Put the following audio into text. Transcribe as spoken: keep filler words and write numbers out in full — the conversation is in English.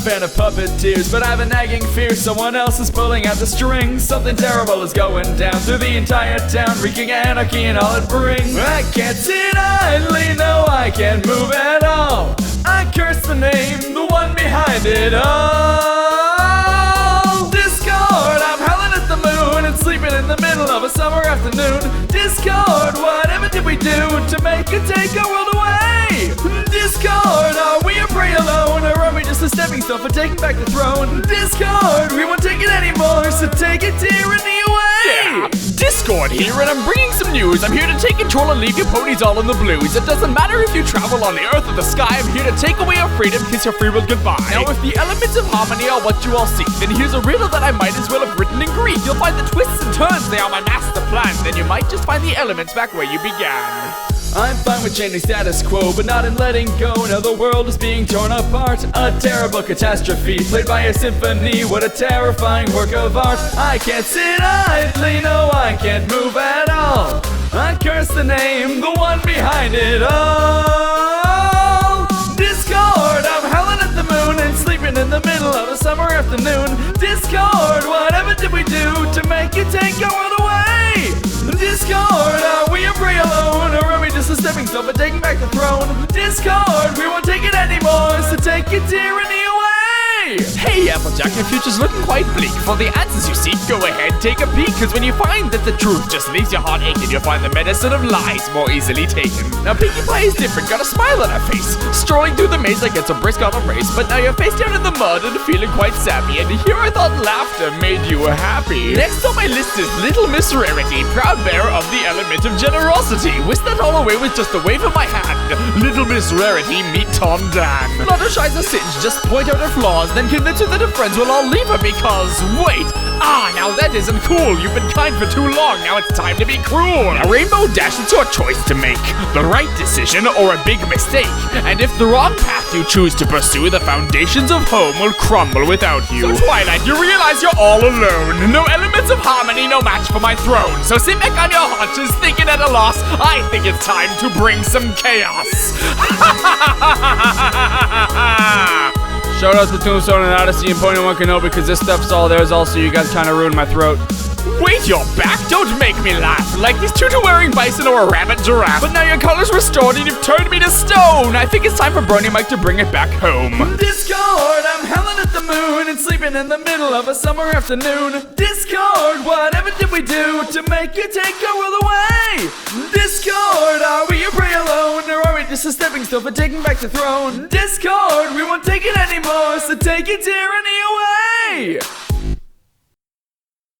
fan of puppeteers, but I have a nagging fear someone else is pulling out the strings. Something terrible is going down through the entire town, wreaking anarchy and all it brings. I can't sit idly, no, I can't move at all. I curse the name, the one behind it all. Discord, I'm howling at the moon and sleeping in the middle of a summer afternoon. Discord, whatever did we do to make it take our world away? Discord, are we a prey alone, or are we just a stepping stone for taking back the throne? Discord, we won't take it anymore, so take it tyranny away. Yeah, Discord here, and I'm bringing some news. I'm here to take control and leave your ponies all in the blues. It doesn't matter if you travel on the earth or the sky. I'm here to take away your freedom, kiss your free will goodbye. Now, if the elements of harmony are what you all seek, then here's a riddle that I might as well have written in Greek. You'll find the twists and turns, they are my master plan. Then you might just find the elements back where you began. I'm fine with changing status quo, but not in letting go. Now the world is being torn apart, a terrible catastrophe, played by a symphony. What a terrifying work of art. I can't sit idly, no, I can't move at all. I curse the name, the one behind it all. Discord, I'm howling at the moon and sleeping in the middle of a summer afternoon. Discord, whatever did we do to make it take our world away? Discord, are we a prey alone, or are we just a stepping stone for taking back the throne? Discord, we won't take it anymore, so take your tyranny away. Hey Applejack, your future's looking quite bleak. For the answers you seek, go ahead, take a peek. Cause when you find that the truth just leaves your heart aching, you'll find the medicine of lies more easily taken. Now Pinkie Pie is different, got a smile on her face, strolling through the maze like it's a brisk auto race. But now you're face down in the mud and feeling quite sappy, and here I thought laughter made you happy. Next on my list is Little Miss Rarity, proud bearer of the element of generosity. Whisk that all away with just a wave of my hand. Little Miss Rarity, meet Tom Dan. Fluttershy's a cinch, just point out her flaws, then convince her that her friends will all leave her because, wait, ah, now that isn't cool. You've been kind for too long, now it's time to be cruel. Now Rainbow Dash, it's your choice to make, the right decision or a big mistake. And if the wrong path you choose to pursue, the foundations of home will crumble without you. So Twilight, you realize you're all alone. No elements of harmony, no match for my throne. So sit back on your haunches, thinking at a loss. I think it's time to bring some chaos. Shout out to Tombstone and Odyssey and Pony One Kenobi, because this stuff's all theirs also. You guys kind of ruined my throat. Wait, you're back? Don't make me laugh. Like these tutu-wearing bison or a rabbit giraffe. But now your color's restored and you've turned me to stone. I think it's time for Brony Mike to bring it back home. Discord, I'm howling at the moon and sleeping in the middle of a summer afternoon. Discord, whatever did we do to make you take our world away? Discord, are we a prey alone, or are we just a stepping stone for taking back the throne? Discord, we won't take it anymore, so take your tyranny away.